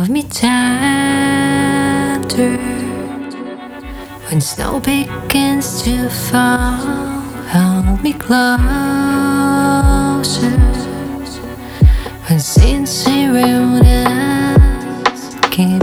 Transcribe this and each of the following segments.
me tender when snow begins to fall. Hold me closer when scenes around us keep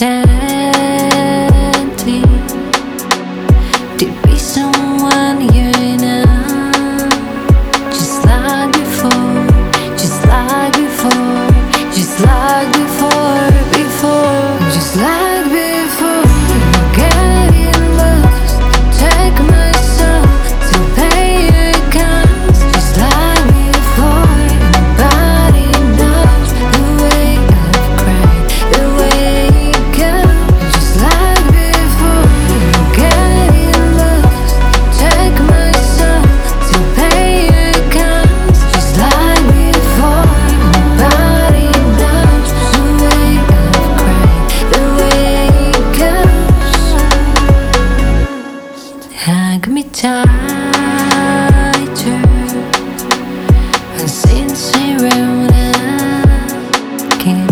pretending to be someone you're not. Just like before, just like before, just like before, just like before. Getting lost, take my soul to pay your cost. Just like before, nobody knows the way I've cried, the way it goes. Just like before, getting lost, take my soul to pay your cost. Just like before, nobody knows the way I've cried, the way it goes. Hug me tighter when scenes around us keep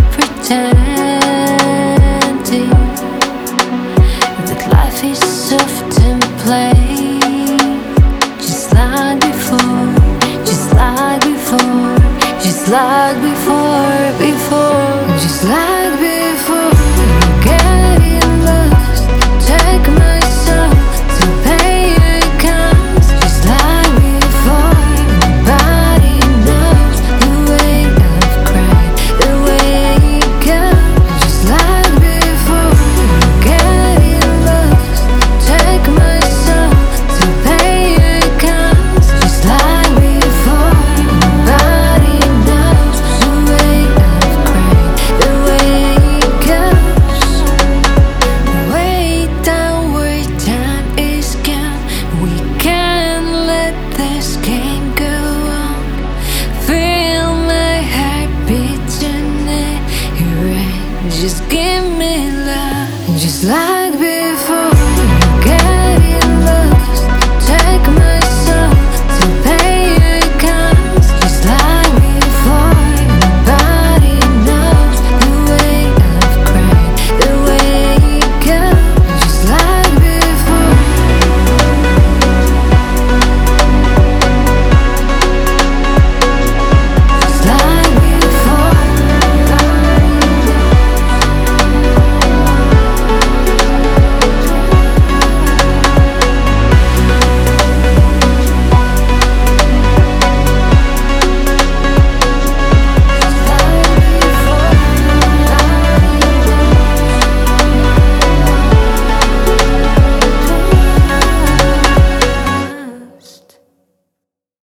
pretending that life is soft and plain. Just like before, just like before, just like before, just like before. Getting lost, take my soul to pay your cost. Just like before, nobody knows the way I've cried, the way it goes. Just like before, getting lost, take my soul to pay your cost. Just like before, nobody knows the way I've cried, the way it goes. Way down where time is gone, we can't let this game go on. Feel my heartbeat tonight, you're right. Just give me love, just like before.